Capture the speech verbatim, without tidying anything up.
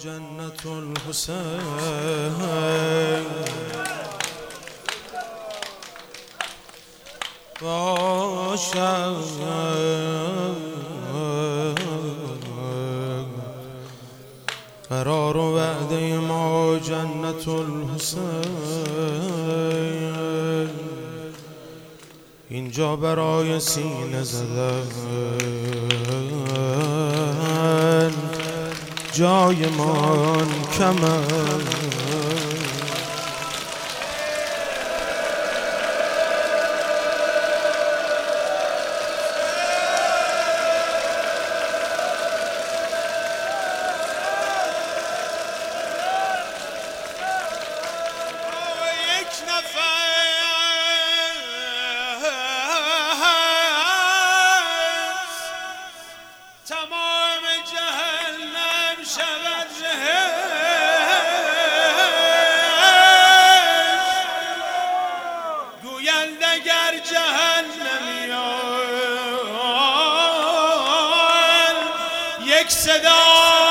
جنت الحسین باشد قرار و وعده ما جنت الحسین اینجا برای سینه زدن جای من کمه یک صدا